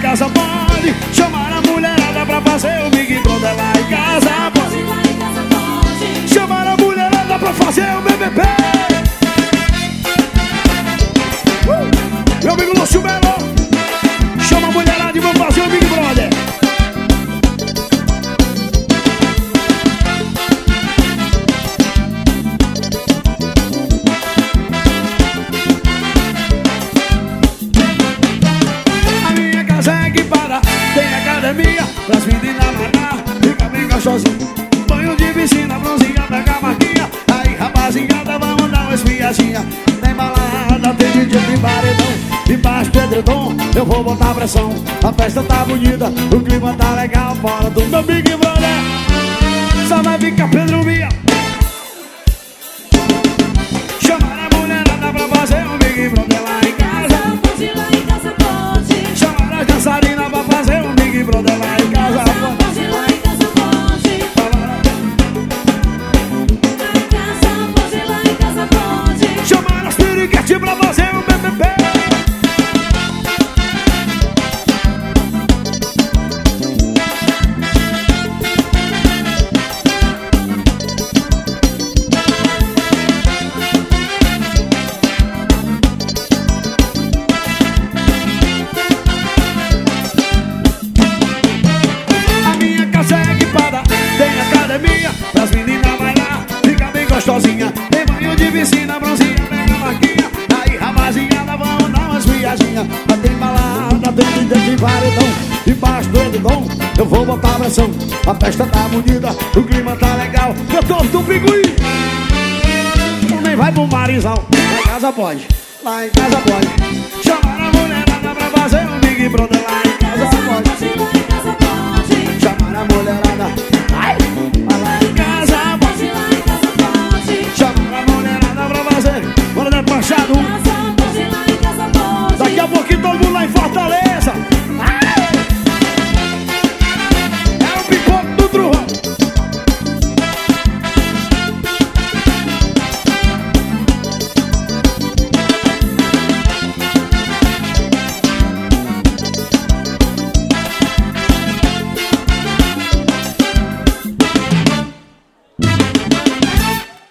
casa pode. Chamar a mulherada pra fazer o Big Brother lá em casa pode. Chamar a mulherada pra fazer o BBB. Meu amigo Lúcio Melo, chama a mulherada e vamos fazer o Big Brother. A minha casa é equipada, tem academia pras meninas malhar, fica bem gostosinho. Banho de piscina, bronzinha, pega a marquinha. Aí rapaziada, vamos dar uma espiadinha. Tem balada, tem DJ, tem paredão. Debaixo do edredom, eu vou botar pressão. A festa tá bonita, o clima tá legal. Fora do meu Big Brother só vai ficar Pedro Bia. Chamar a mulherada pra fazer um Big Brother lá em casa. Chamar a dançarina pra fazer um Big Brother lá em casa. Chamar as piriguetes pra fazer um BBB. Tem academia pras meninas bailar, fica bem gostosinha. Tem banho de piscina, bronzinha, pega a marquinha. Aí rapaziada, vamos dar umas viaginhas. Tem balada, tem de paredão. Debaixo do edredom, eu vou botar pressão. A festa tá bonita, o clima tá legal. Eu tô do Picuí, nem vai pro Marizal. Lá em casa pode, lá em casa pode. Chamar a mulherada pra fazer um Big Brother lá em